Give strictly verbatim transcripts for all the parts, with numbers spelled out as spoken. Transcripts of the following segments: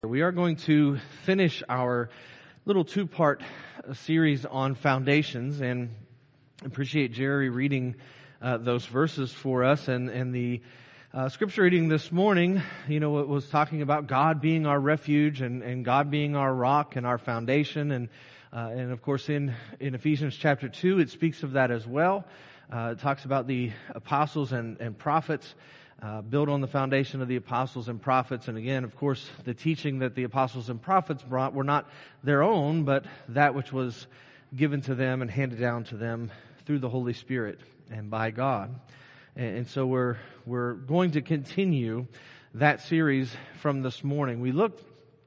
We are going to finish our little two-part series on foundations, and appreciate Jerry reading uh, those verses for us. And, and the uh, scripture reading this morning, you know, it was talking about God being our refuge and, and God being our rock and our foundation. And uh, and of course, in in Ephesians chapter two, it speaks of that as well. Uh, it talks about the apostles and, and prophets. Uh, built on the foundation of the apostles and prophets. And again, of course, the teaching that the apostles and prophets brought were not their own, but that which was given to them and handed down to them through the Holy Spirit and by God. And, and so we're we're going to continue that series from this morning. We looked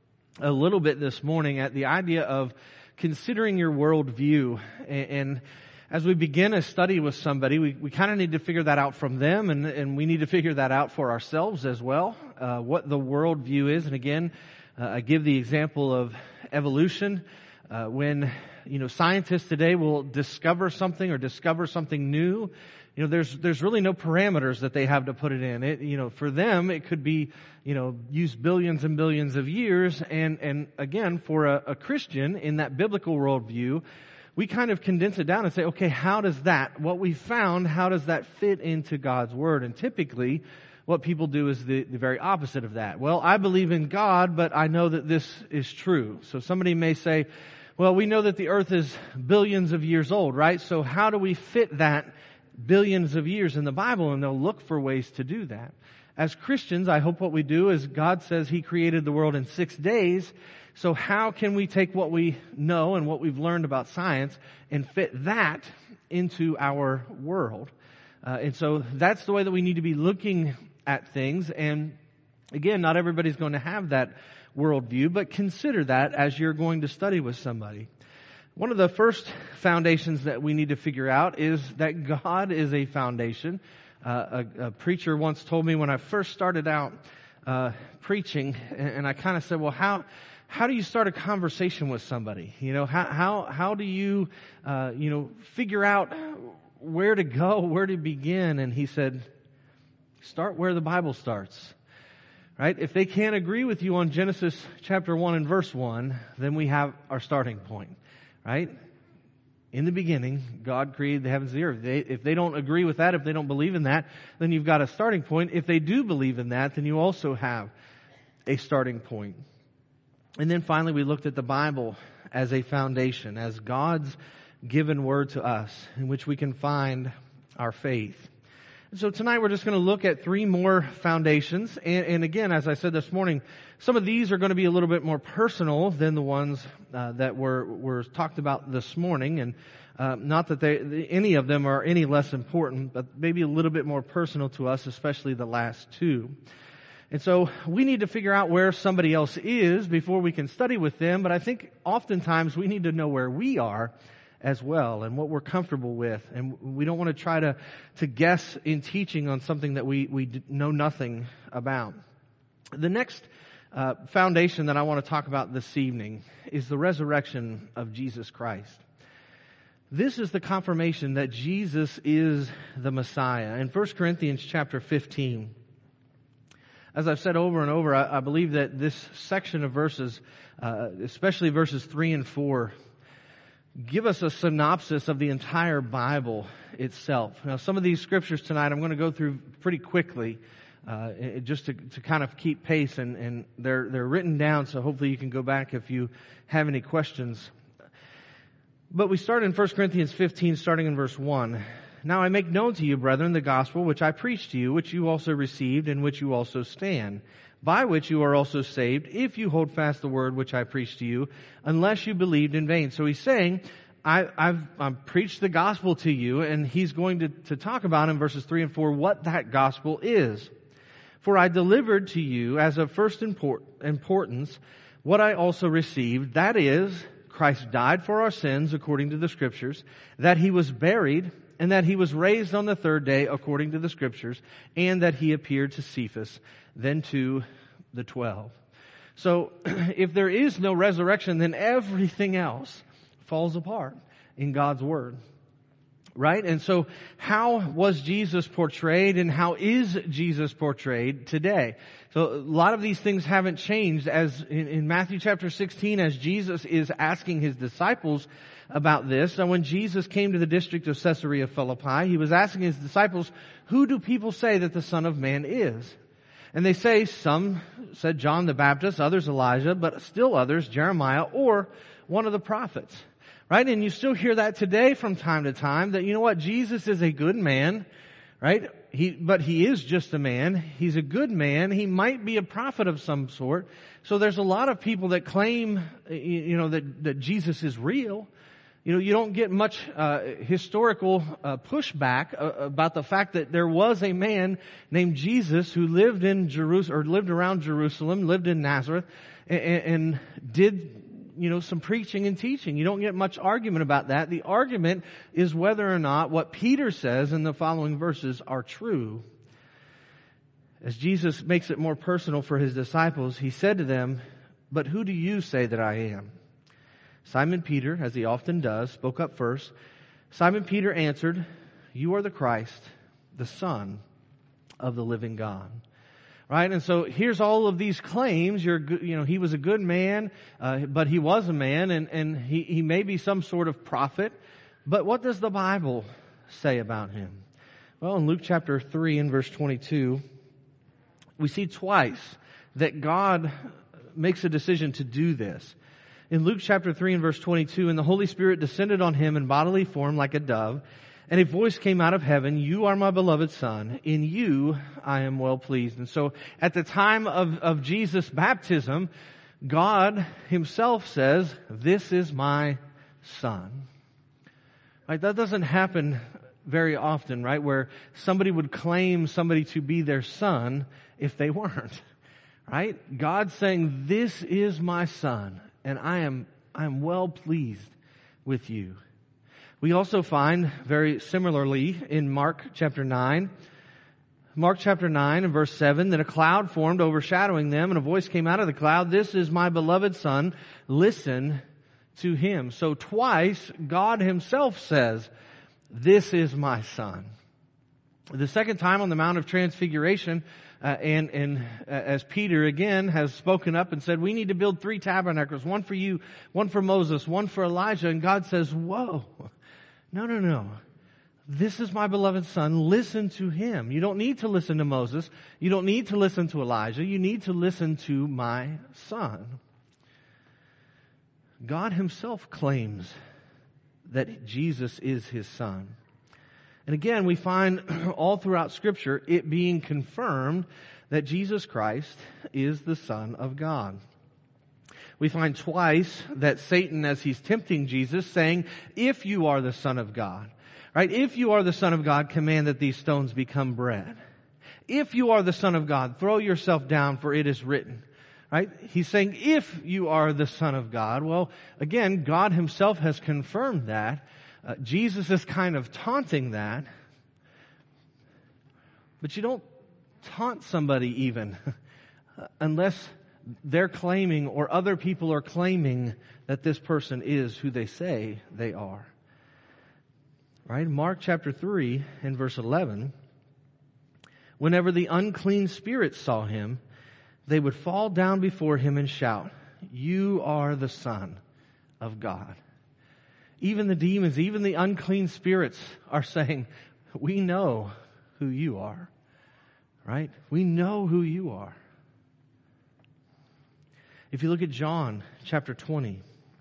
a little bit this morning at the idea of considering your worldview. And, and as we begin a study with somebody, we, we kind of need to figure that out from them, and, and we need to figure that out for ourselves as well, uh, what the worldview is. And again, uh, I give the example of evolution. Uh, when, you know, scientists today will discover something or discover something new, you know, there's, there's really no parameters that they have to put it in. It, you know, for them, it could be, you know, use billions and billions of years. And, and again, for a, a Christian in that biblical worldview, we kind of condense it down and say, okay, how does that, what we found, how does that fit into God's Word? And typically, what people do is the, the very opposite of that. Well, I believe in God, but I know that this is true. So somebody may say, well, we know that the earth is billions of years old, right? So how do we fit that billions of years in the Bible? And they'll look for ways to do that. As Christians, I hope what we do is God says He created the world in six days. So how can we take what we know and what we've learned about science and fit that into our world? Uh, and so that's the way that we need to be looking at things. And again, not everybody's going to have that worldview, but consider that as you're going to study with somebody. One of the first foundations that we need to figure out is that God is a foundation. Uh, a, a preacher once told me when I first started out uh, preaching, and, and I kind of said, well, how... How do you start a conversation with somebody? You know, how, how, how do you, uh, you know, figure out where to go, where to begin? And he said, start where the Bible starts, right? If they can't agree with you on Genesis chapter one and verse one, then we have our starting point, right? In the beginning, God created the heavens and the earth. They, if they don't agree with that, if they don't believe in that, then you've got a starting point. If they do believe in that, then you also have a starting point. And then finally, we looked at the Bible as a foundation, as God's given word to us, in which we can find our faith. And so tonight we're just going to look at three more foundations. And, and again, as I said this morning, some of these are going to be a little bit more personal than the ones uh, that were, were talked about this morning. And uh, not that they, any of them are any less important, but maybe a little bit more personal to us, especially the last two. And so we need to figure out where somebody else is before we can study with them. But I think oftentimes we need to know where we are as well and what we're comfortable with. And we don't want to try to, to guess in teaching on something that we, we know nothing about. The next uh, foundation that I want to talk about this evening is the resurrection of Jesus Christ. This is the confirmation that Jesus is the Messiah. In First Corinthians chapter fifteen, as I've said over and over, I, I believe that this section of verses, uh, especially verses three and four, give us a synopsis of the entire Bible itself. Now, some of these scriptures tonight I'm going to go through pretty quickly, uh, just to, to kind of keep pace, and, and they're they're written down, so hopefully you can go back if you have any questions. But we start in First Corinthians fifteen, starting in verse one. Now I make known to you, brethren, the gospel which I preached to you, which you also received, in which you also stand, by which you are also saved, if you hold fast the word which I preached to you, unless you believed in vain. So he's saying, I, I've, I've preached the gospel to you, and he's going to, to talk about in verses three and four what that gospel is. For I delivered to you as of first import, importance what I also received, that is, Christ died for our sins according to the Scriptures, that He was buried, and that He was raised on the third day according to the Scriptures, and that He appeared to Cephas, then to the twelve. So, if there is no resurrection, then everything else falls apart in God's Word. Right? And so how was Jesus portrayed and how is Jesus portrayed today? So a lot of these things haven't changed as in, in Matthew chapter sixteen, as Jesus is asking his disciples about this. So when Jesus came to the district of Caesarea Philippi, he was asking his disciples, who do people say that the Son of Man is? And they say, some said John the Baptist, others Elijah, but still others Jeremiah or one of the prophets. Right? And you still hear that today from time to time, that you know what, Jesus is a good man, right? He, but he is just a man. He's a good man. He might be a prophet of some sort. So there's a lot of people that claim, you know, that, that Jesus is real. You know, you don't get much uh, historical uh, pushback uh, about the fact that there was a man named Jesus who lived in Jerusalem, or lived around Jerusalem, lived in Nazareth, and, and did, you know, some preaching and teaching. You don't get much argument about that. The argument is whether or not what Peter says in the following verses are true. As Jesus makes it more personal for his disciples, he said to them, "But who do you say that I am?" Simon Peter, as he often does, spoke up first. Simon Peter answered, "You are the Christ, the Son of the living God." Right? And so here's all of these claims. You're, you know, he was a good man, uh, but he was a man, and, and he, he may be some sort of prophet. But what does the Bible say about him? Well, in Luke chapter three and verse twenty-two, we see twice that God makes a decision to do this. In Luke chapter three and verse twenty-two, and the Holy Spirit descended on him in bodily form like a dove, and a voice came out of heaven, "You are my beloved Son. In you I am well pleased." And so at the time of, of Jesus' baptism, God himself says, "This is my Son." Right? That doesn't happen very often, right? Where somebody would claim somebody to be their son if they weren't. Right? God saying, "This is my Son, and I am, I am well pleased with you." We also find very similarly in Mark chapter nine, Mark chapter nine and verse seven, that a cloud formed overshadowing them, and a voice came out of the cloud, "This is my beloved Son, listen to him." So twice God himself says, "This is my Son." The second time on the Mount of Transfiguration, uh, and, and uh, as Peter again has spoken up and said, "We need to build three tabernacles, one for you, one for Moses, one for Elijah." And God says, "Whoa. No, no, no. This is my beloved Son. Listen to him. You don't need to listen to Moses. You don't need to listen to Elijah. You need to listen to my Son." God himself claims that Jesus is his Son. And again, we find all throughout Scripture it being confirmed that Jesus Christ is the Son of God. We find twice that Satan, as he's tempting Jesus, saying, "If you are the Son of God," right? "If you are the Son of God, command that these stones become bread. If you are the Son of God, throw yourself down, for it is written." Right? He's saying, if you are the Son of God. Well, again, God himself has confirmed that. Uh, Jesus is kind of taunting that. But you don't taunt somebody even unless they're claiming, or other people are claiming, that this person is who they say they are. Right? Mark chapter three and verse eleven. Whenever the unclean spirits saw him, they would fall down before him and shout, "You are the Son of God." Even the demons, even the unclean spirits are saying, "We know who you are." Right? We know who you are. If you look at John chapter twenty,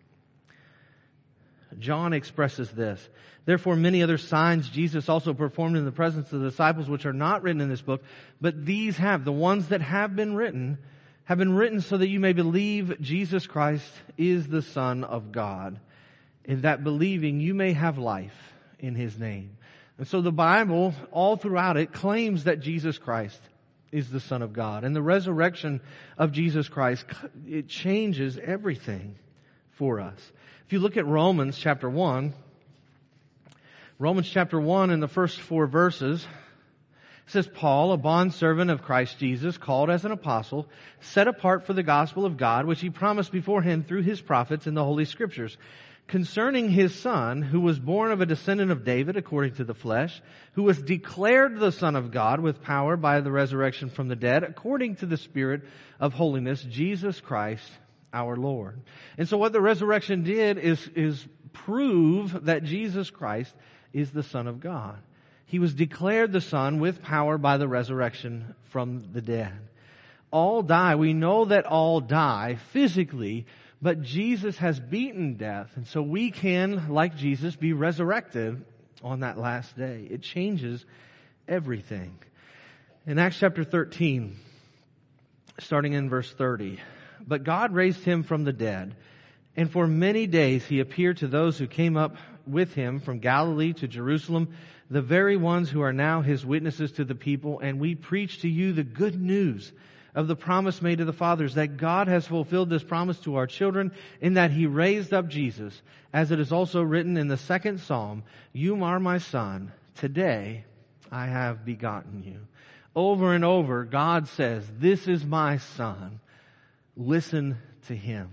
John expresses this. "Therefore many other signs Jesus also performed in the presence of the disciples, which are not written in this book, but these have," the ones that have been written, "have been written so that you may believe Jesus Christ is the Son of God, and that believing you may have life in his name." And so the Bible, all throughout it, claims that Jesus Christ is the Son of God. And the resurrection of Jesus Christ, it changes everything for us. If you look at Romans chapter one, Romans chapter one in the first four verses, it says, "Paul, a bondservant of Christ Jesus, called as an apostle, set apart for the gospel of God, which he promised beforehand through his prophets in the Holy Scriptures, concerning his Son, who was born of a descendant of David according to the flesh, who was declared the Son of God with power by the resurrection from the dead, according to the Spirit of holiness, Jesus Christ our Lord. And so what the resurrection did is, is prove that Jesus Christ is the Son of God. He was declared the Son with power by the resurrection from the dead. All die. We know that all die physically, but Jesus has beaten death. And so we can, like Jesus, be resurrected on that last day. It changes everything. In Acts chapter thirteen, starting in verse thirty, but God raised him from the dead, and for many days he appeared to those who came up with him from Galilee to Jerusalem, the very ones who are now his witnesses to the people. And we preach to you the good news of the promise made to the fathers, that God has fulfilled this promise to our children, in that he raised up Jesus, as it is also written in the second Psalm, you are my Son, today I have begotten you. Over and over, God says, this is my Son. Listen to him.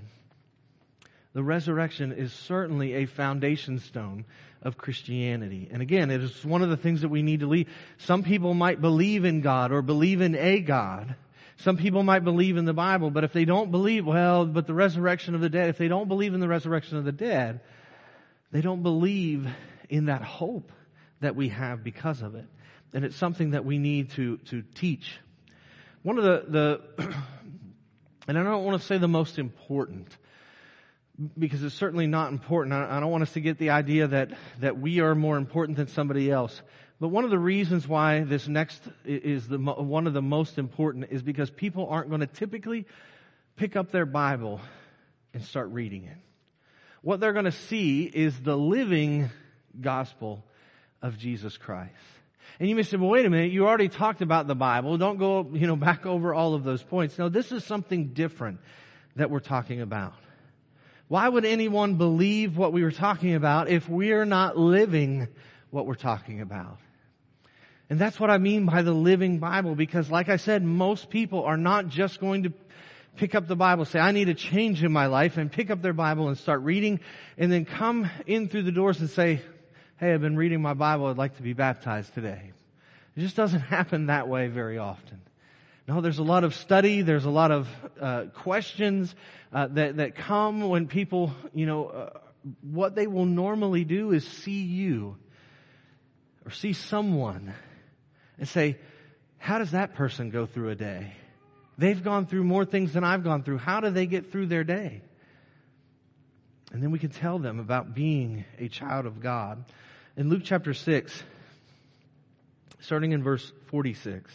The resurrection is certainly a foundation stone of Christianity. And again, it is one of the things that we need to leave. Some people might believe in God or believe in a God. Some people might believe in the Bible, but if they don't believe, well, but the resurrection of the dead, if they don't believe in the resurrection of the dead, they don't believe in that hope that we have because of it. And it's something that we need to, to teach. One of the, the and I don't want to say the most important, because it's certainly not important. I don't want us to get the idea that, that we are more important than somebody else. But one of the reasons why this next is the one of the most important is because people aren't going to typically pick up their Bible and start reading it. What they're going to see is the living gospel of Jesus Christ. And you may say, well, wait a minute, you already talked about the Bible. Don't go, you know, back over all of those points. No, this is something different that we're talking about. Why would anyone believe what we were talking about if we're not living what we're talking about? And that's what I mean by the living Bible, because like I said, most people are not just going to pick up the Bible, say, I need a change in my life, and pick up their Bible and start reading, and then come in through the doors and say, hey, I've been reading my Bible, I'd like to be baptized today. It just doesn't happen that way very often. No, there's a lot of study, there's a lot of uh, questions uh, that, that come when people, you know, uh, what they will normally do is see you or see someone and say, how does that person go through a day? They've gone through more things than I've gone through. How do they get through their day? And then we can tell them about being a child of God. In Luke chapter six, starting in verse forty-six,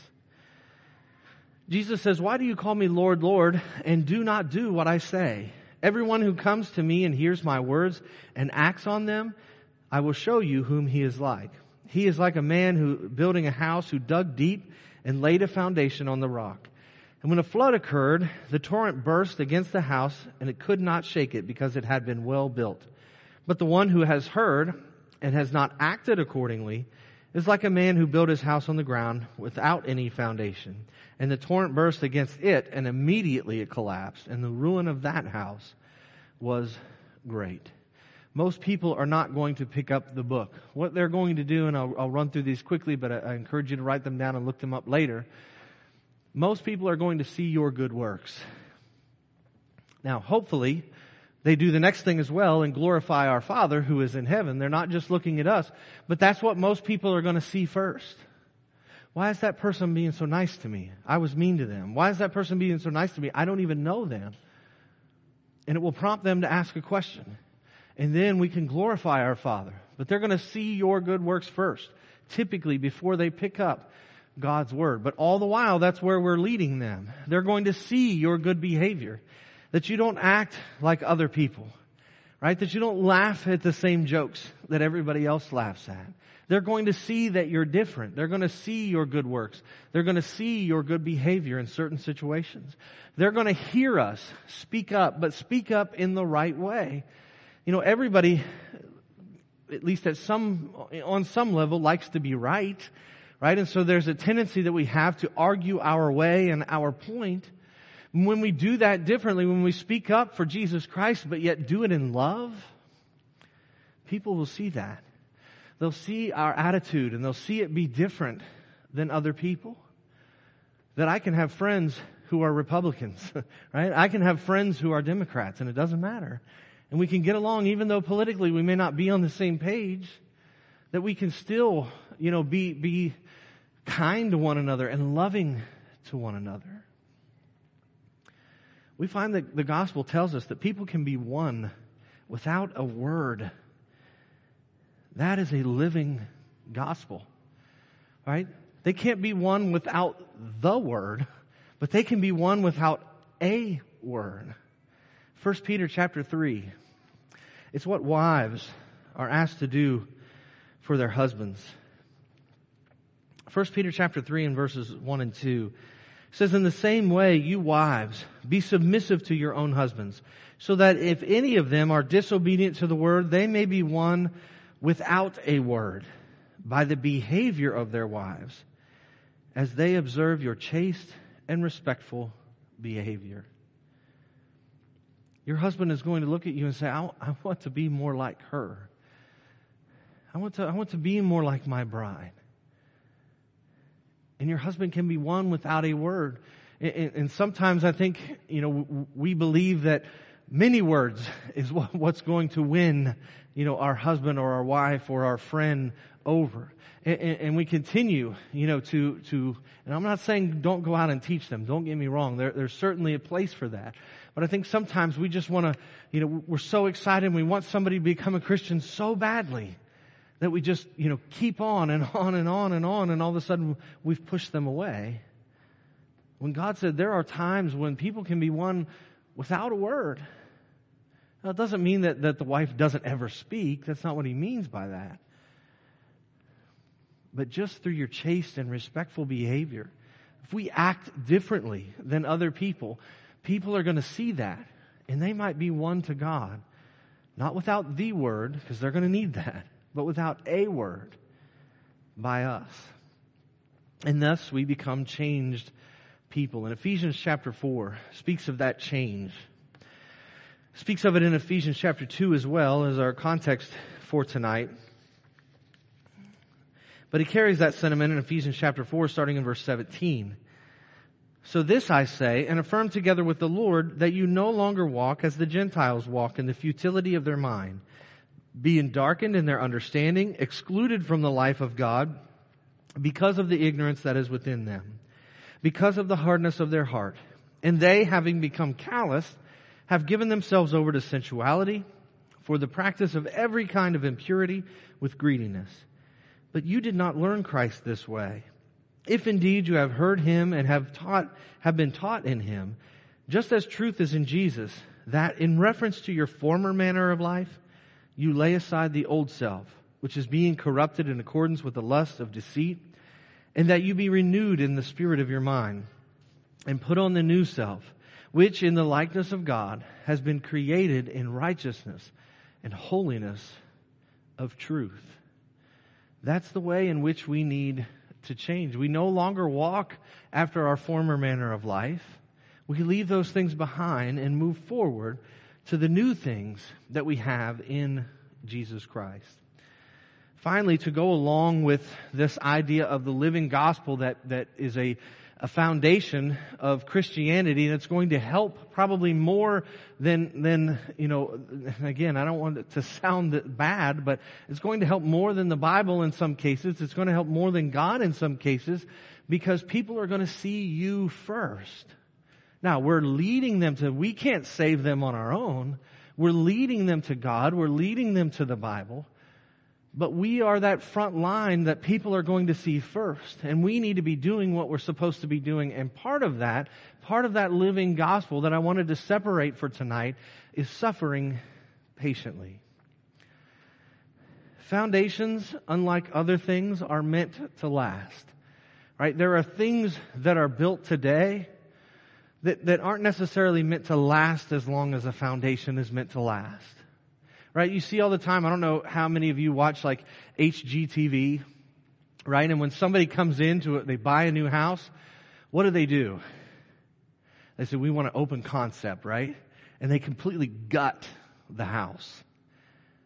Jesus says, why do you call me Lord, Lord, and do not do what I say? Everyone who comes to me and hears my words and acts on them, I will show you whom he is like. He is like a man who building a house who dug deep and laid a foundation on the rock. And when a flood occurred, the torrent burst against the house, and it could not shake it because it had been well built. But the one who has heard and has not acted accordingly is like a man who built his house on the ground without any foundation. And the torrent burst against it, and immediately it collapsed. And the ruin of that house was great. Most people are not going to pick up the book. What they're going to do, and I'll, I'll run through these quickly, but I, I encourage you to write them down and look them up later. Most people are going to see your good works. Now, hopefully, they do the next thing as well and glorify our Father who is in heaven. They're not just looking at us, but that's what most people are going to see first. Why is that person being so nice to me? I was mean to them. Why is that person being so nice to me? I don't even know them. And it will prompt them to ask a question. And then we can glorify our Father. But they're going to see your good works first, typically before they pick up God's Word. But all the while, that's where we're leading them. They're going to see your good behavior. That you don't act like other people. Right? That you don't laugh at the same jokes that everybody else laughs at. They're going to see that you're different. They're going to see your good works. They're going to see your good behavior in certain situations. They're going to hear us speak up, but speak up in the right way. You know, everybody, at least at some, on some level, likes to be right, right? And so there's a tendency that we have to argue our way and our point. When we do that differently, when we speak up for Jesus Christ, but yet do it in love, people will see that. They'll see our attitude and they'll see it be different than other people. That I can have friends who are Republicans, right? I can have friends who are Democrats, and it doesn't matter. And we can get along even though politically we may not be on the same page, that we can still, you know, be, be kind to one another and loving to one another. We find that the gospel tells us that people can be one without a word. That is a living gospel, right? They can't be one without the word, but they can be one without a word. First Peter chapter three. It's what wives are asked to do for their husbands. First Peter chapter three and verses one and two says, in the same way, you wives, be submissive to your own husbands, so that if any of them are disobedient to the word, they may be won without a word by the behavior of their wives, as they observe your chaste and respectful behavior. Your husband is going to look at you and say, I, I want to be more like her. I want to, I want to be more like my bride. And your husband can be won without a word. And, and sometimes I think, you know, we believe that many words is what's going to win, you know, our husband or our wife or our friend over. And, and we continue, you know, to, to, and I'm not saying don't go out and teach them. Don't get me wrong. There, there's certainly a place for that. But I think sometimes we just want to, you know, we're so excited and we want somebody to become a Christian so badly that we just, you know, keep on and on and on and on, and all of a sudden we've pushed them away. When God said there are times when people can be won without a word. Now, it doesn't mean that, that the wife doesn't ever speak. That's not what he means by that. But just through your chaste and respectful behavior, if we act differently than other people, people are going to see that, and they might be won to God. Not without the word, because they're going to need that, but without a word by us. And thus we become changed people. And Ephesians chapter four speaks of that change. Speaks of it in Ephesians chapter two as well as our context for tonight. But he carries that sentiment in Ephesians chapter four starting in verse seventeen. So this I say, and affirm together with the Lord, that you no longer walk as the Gentiles walk in the futility of their mind, being darkened in their understanding, excluded from the life of God, because of the ignorance that is within them, because of the hardness of their heart. And they, having become callous, have given themselves over to sensuality, for the practice of every kind of impurity with greediness. But you did not learn Christ this way. If indeed you have heard Him and have taught, have been taught in Him, just as truth is in Jesus, that in reference to your former manner of life, you lay aside the old self, which is being corrupted in accordance with the lust of deceit, and that you be renewed in the spirit of your mind, and put on the new self, which in the likeness of God has been created in righteousness and holiness of truth. That's the way in which we need to change. We no longer walk after our former manner of life. We leave those things behind and move forward to the new things that we have in Jesus Christ. Finally, to go along with this idea of the living gospel that, that is a, a foundation of Christianity that's going to help probably more than, than, you know, again, I don't want it to sound bad, but it's going to help more than the Bible in some cases. It's going to help more than God in some cases, because people are going to see you first. Now, we're leading them to, we can't save them on our own. We're leading them to God. We're leading them to the Bible. But we are that front line that people are going to see first. And we need to be doing what we're supposed to be doing. And part of that, part of that living gospel that I wanted to separate for tonight is suffering patiently. Foundations, unlike other things, are meant to last. Right? There are things that are built today That, that aren't necessarily meant to last as long as a foundation is meant to last. Right? You see all the time, I don't know how many of you watch like H G T V, right? And when somebody comes into it, they buy a new house, what do they do? They say, we want an open concept, right? And they completely gut the house.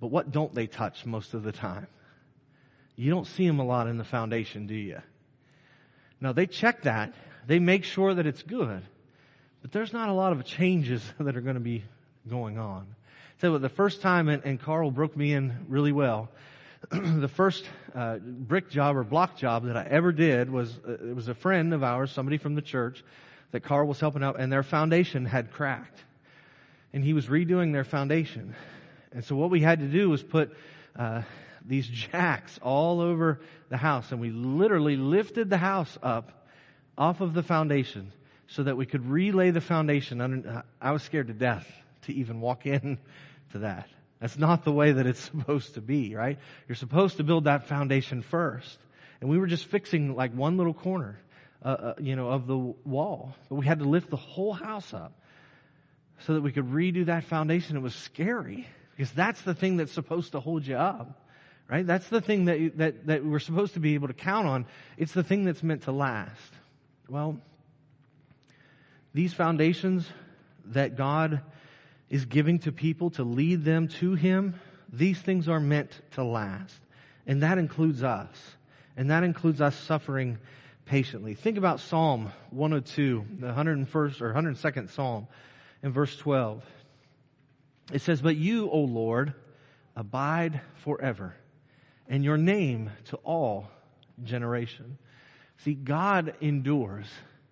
But what don't they touch most of the time? You don't see them a lot in the foundation, do you? Now, they check that. They make sure that it's good. But there's not a lot of changes that are going to be going on. So the first time, and, and Carl broke me in really well, the first uh, brick job or block job that I ever did was, uh, it was a friend of ours, somebody from the church, that Carl was helping out, and their foundation had cracked. And he was redoing their foundation. And so what we had to do was put uh, these jacks all over the house, and we literally lifted the house up off of the foundation so that we could relay the foundation. Under, I was scared to death to even walk in to that. That's not the way that it's supposed to be, right? You're supposed to build that foundation first. And we were just fixing like one little corner, uh, uh, you know, of the wall. But we had to lift the whole house up so that we could redo that foundation. It was scary because that's the thing that's supposed to hold you up, right? That's the thing that, that, that we're supposed to be able to count on. It's the thing that's meant to last. Well, these foundations that God is giving to people to lead them to Him, these things are meant to last. And that includes us. And that includes us suffering patiently. Think about Psalm one oh two, the one hundred first or one hundred second Psalm, in verse twelve. It says, "But you, O Lord, abide forever, and your name to all generation." See, God endures.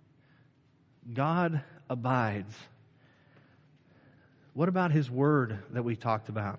God abides. What about His Word that we talked about?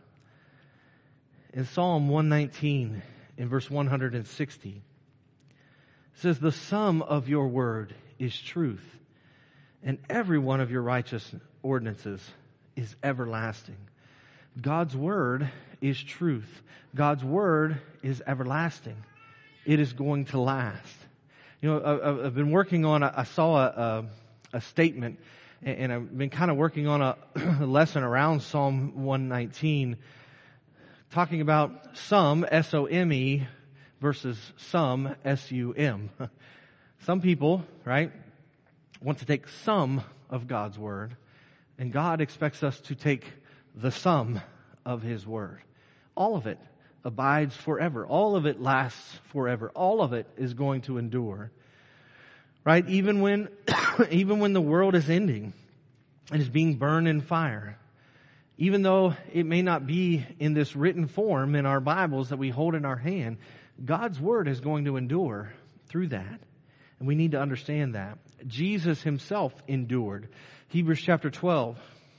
In Psalm one nineteen, in verse one hundred sixty, it says, "The sum of your word is truth, and every one of your righteous ordinances is everlasting." God's Word is truth. God's Word is everlasting. It is going to last. You know, I've been working on, I saw a, a, a statement, and I've been kind of working on a lesson around Psalm one nineteen, talking about some, S O M E, versus some, S U M. Some people, right, want to take some of God's Word, and God expects us to take the sum of His Word. All of it abides forever. All of it lasts forever. All of it is going to endure. Right? Even when, even when the world is ending and is being burned in fire, even though it may not be in this written form in our Bibles that we hold in our hand, God's Word is going to endure through that. And we need to understand that. Jesus Himself endured. Hebrews chapter twelve,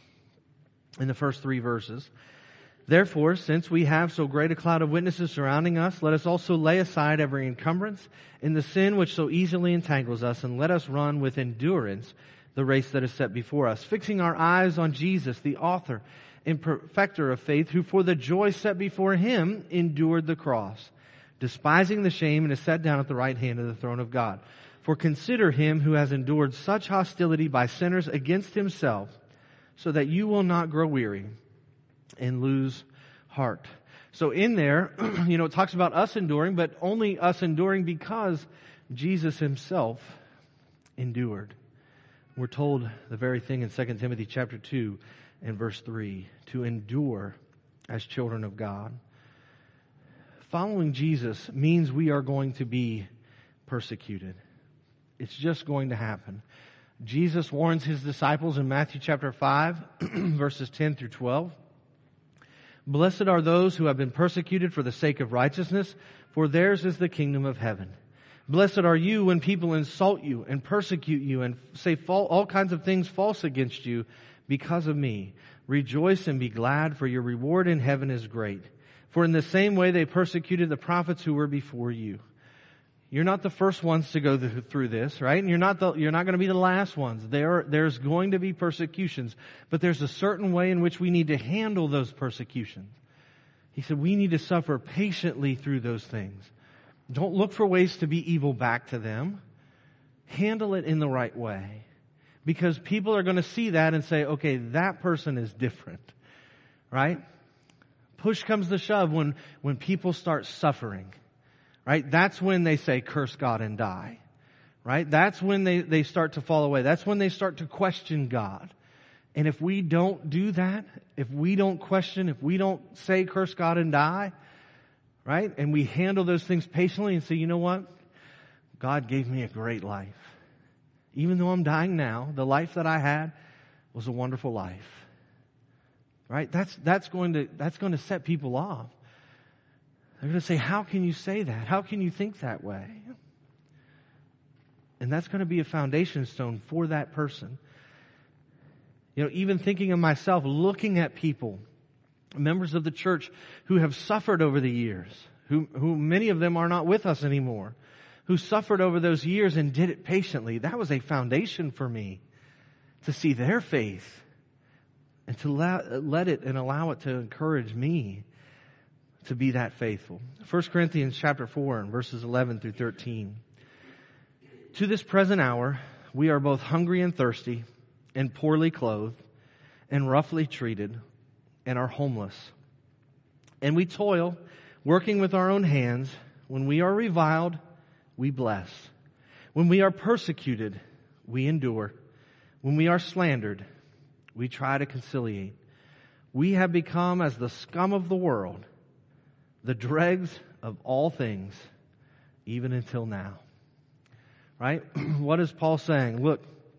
in the first three verses. "Therefore, since we have so great a cloud of witnesses surrounding us, let us also lay aside every encumbrance and the sin which so easily entangles us, and let us run with endurance the race that is set before us, fixing our eyes on Jesus, the author and perfecter of faith, who for the joy set before Him endured the cross, despising the shame, and is set down at the right hand of the throne of God. For consider Him who has endured such hostility by sinners against Himself, so that you will not grow weary and lose heart." So in there, you know, it talks about us enduring, but only us enduring because Jesus Himself endured. We're told the very thing in Second Timothy chapter two and verse three, to endure as children of God. Following Jesus means we are going to be persecuted. It's just going to happen. Jesus warns His disciples in Matthew chapter five, verses ten through twelve. "Blessed are those who have been persecuted for the sake of righteousness, for theirs is the kingdom of heaven. Blessed are you when people insult you and persecute you and say all kinds of things false against you because of me. Rejoice and be glad, for your reward in heaven is great. For in the same way they persecuted the prophets who were before you." You're not the first ones to go through this, right? And you're not the, you're not going to be the last ones. There, there's going to be persecutions, but there's a certain way in which we need to handle those persecutions. He said we need to suffer patiently through those things. Don't look for ways to be evil back to them. Handle it in the right way. Because people are going to see that and say, okay, that person is different, right? Push comes to shove when, when people start suffering. Right? That's when they say, curse God and die. Right? That's when they, they start to fall away. That's when they start to question God. And if we don't do that, if we don't question, if we don't say curse God and die, right? And we handle those things patiently and say, you know what? God gave me a great life. Even though I'm dying now, the life that I had was a wonderful life. Right? That's, that's going to, that's going to set people off. They're going to say, how can you say that? How can you think that way? And that's going to be a foundation stone for that person. You know, even thinking of myself, looking at people, members of the church who have suffered over the years, who, who many of them are not with us anymore, who suffered over those years and did it patiently. That was a foundation for me to see their faith and to let, let it and allow it to encourage me to be that faithful. First Corinthians chapter four and verses eleven through thirteen. To this present hour, we are both hungry and thirsty and poorly clothed and roughly treated and are homeless. And we toil, working with our own hands. When we are reviled, we bless. When we are persecuted, we endure. When we are slandered, we try to conciliate. We have become as the scum of the world, the dregs of all things, even until now. Right? What is Paul saying? Look,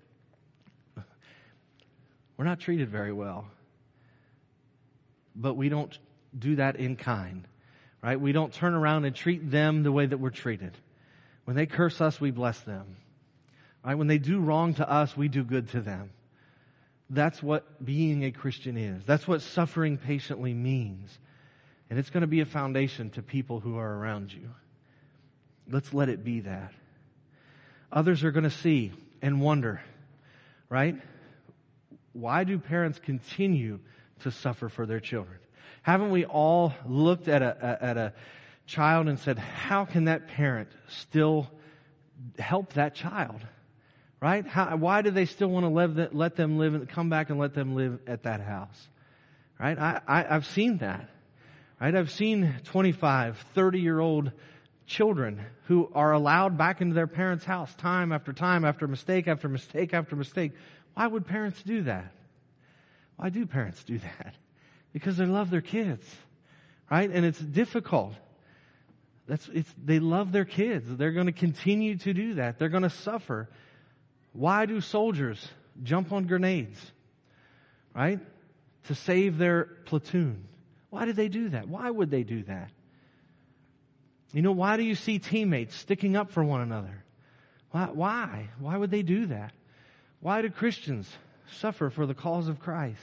we're not treated very well. But we don't do that in kind. Right? We don't turn around and treat them the way that we're treated. When they curse us, we bless them. Right? When they do wrong to us, we do good to them. That's what being a Christian is. That's what suffering patiently means. And it's going to be a foundation to people who are around you. Let's let it be that. Others are going to see and wonder, right? Why do parents continue to suffer for their children? Haven't we all looked at a, at a child and said, how can that parent still help that child? Right? How, why do they still want to live, let them live and come back and let them live at that house? Right? I, I, I've seen that. Right? I've seen twenty-five, thirty year old children who are allowed back into their parents' house time after time after mistake after mistake after mistake. Why would parents do that? Why do parents do that? Because they love their kids. Right? And it's difficult. That's, it's, they love their kids. They're going to continue to do that. They're going to suffer. Why do soldiers jump on grenades? Right? To save their platoon. Why do they do that? Why would they do that? You know, why do you see teammates sticking up for one another? Why? Why? Why would they do that? Why do Christians suffer for the cause of Christ?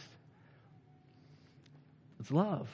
It's love.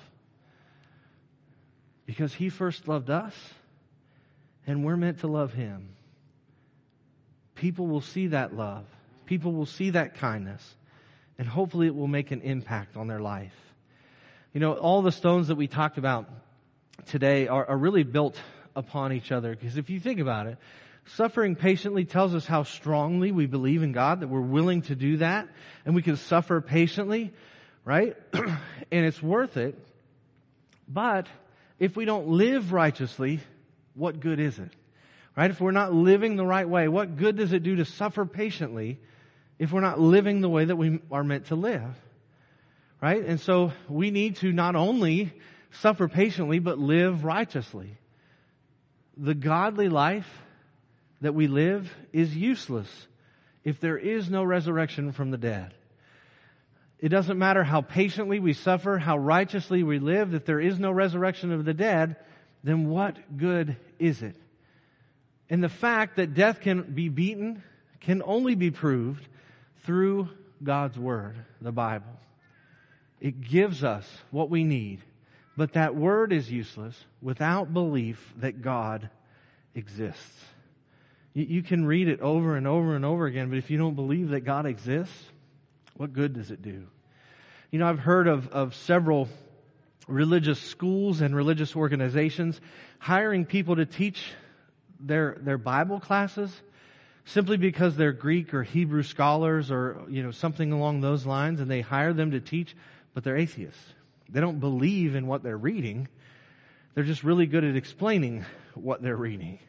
Because He first loved us, and we're meant to love Him. People will see that love. People will see that kindness. And hopefully it will make an impact on their life. You know, all the stones that we talked about today are, are really built upon each other. Because if you think about it, suffering patiently tells us how strongly we believe in God, that we're willing to do that. And we can suffer patiently, right? And it's worth it. But if we don't live righteously, what good is it? Right? If we're not living the right way, what good does it do to suffer patiently if we're not living the way that we are meant to live? Right? And so we need to not only suffer patiently, but live righteously. The godly life that we live is useless if there is no resurrection from the dead. It doesn't matter how patiently we suffer, how righteously we live. If there is no resurrection of the dead, then what good is it? And the fact that death can be beaten can only be proved through God's Word, the Bible. It gives us what we need. But that Word is useless without belief that God exists. You, you can read it over and over and over again, but if you don't believe that God exists, what good does it do? You know, I've heard of, of several religious schools and religious organizations hiring people to teach their their Bible classes simply because they're Greek or Hebrew scholars or, you know, something along those lines, and they hire them to teach, but they're atheists. They don't believe in what they're reading. They're just really good at explaining what they're reading.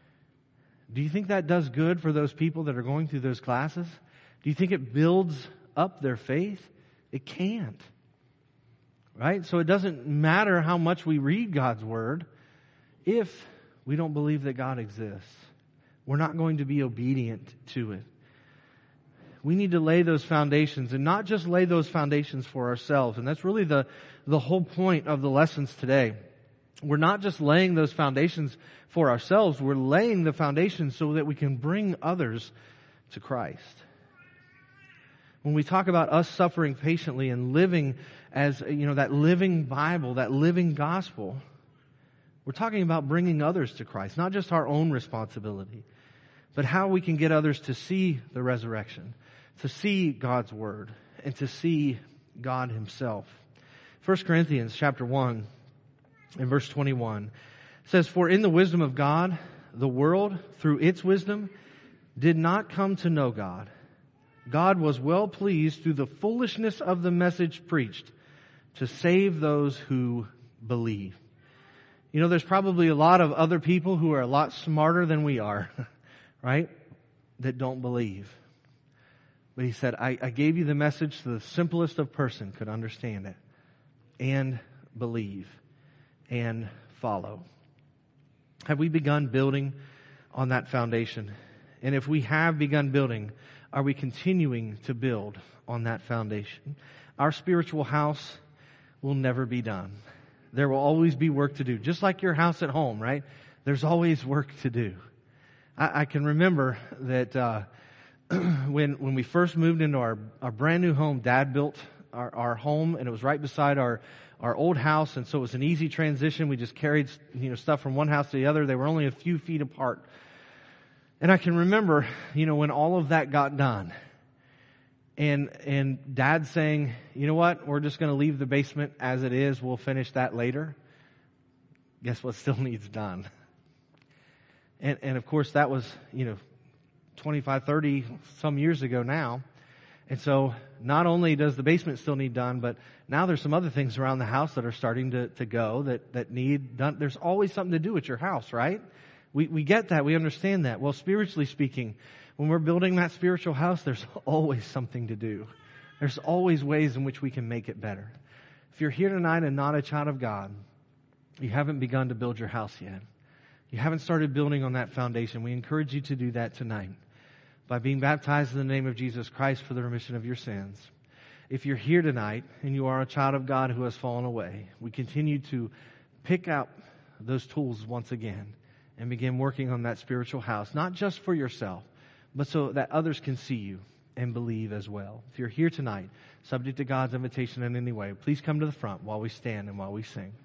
Do you think that does good for those people that are going through those classes? Do you think it builds up their faith? It can't. Right? So it doesn't matter how much we read God's Word if we don't believe that God exists. We're not going to be obedient to it. We need to lay those foundations, and not just lay those foundations for ourselves. And that's really the, the whole point of the lessons today. We're not just laying those foundations for ourselves, we're laying the foundations so that we can bring others to Christ. When we talk about us suffering patiently and living as, you know, that living Bible, that living gospel, we're talking about bringing others to Christ, not just our own responsibility, but how we can get others to see the resurrection, to see God's Word, and to see God Himself. First Corinthians chapter one and verse twenty-one says, "For in the wisdom of God, the world, through its wisdom, did not come to know God. God was well pleased through the foolishness of the message preached to save those who believe." You know, there's probably a lot of other people who are a lot smarter than we are, right? That don't believe. But He said, I, I gave you the message so the simplest of person could understand it and believe and follow. Have we begun building on that foundation? And if we have begun building, are we continuing to build on that foundation? Our spiritual house will never be done. There will always be work to do. Just like your house at home, right? There's always work to do. I, I can remember that uh, when when we first moved into our, our brand new home, Dad built our, our home, and it was right beside our, our old house, and so it was an easy transition. We just carried, you know, stuff from one house to the other. They were only a few feet apart. And I can remember, you know, when all of that got done, and and Dad saying, you know what, we're just going to leave the basement as it is. We'll finish that later. Guess what still needs done? And and of course that was, you know, twenty-five, thirty some years ago now. And so not only does the basement still need done, but now there's some other things around the house that are starting to, to go that, that need done. There's always something to do at your house, right? We we get that. We understand that. Well, spiritually speaking, when we're building that spiritual house, there's always something to do. There's always ways in which we can make it better. If you're here tonight and not a child of God, you haven't begun to build your house yet. You haven't started building on that foundation. We encourage you to do that tonight by being baptized in the name of Jesus Christ for the remission of your sins. If you're here tonight and you are a child of God who has fallen away, we continue to pick up those tools once again and begin working on that spiritual house, not just for yourself, but so that others can see you and believe as well. If you're here tonight, subject to God's invitation in any way, please come to the front while we stand and while we sing.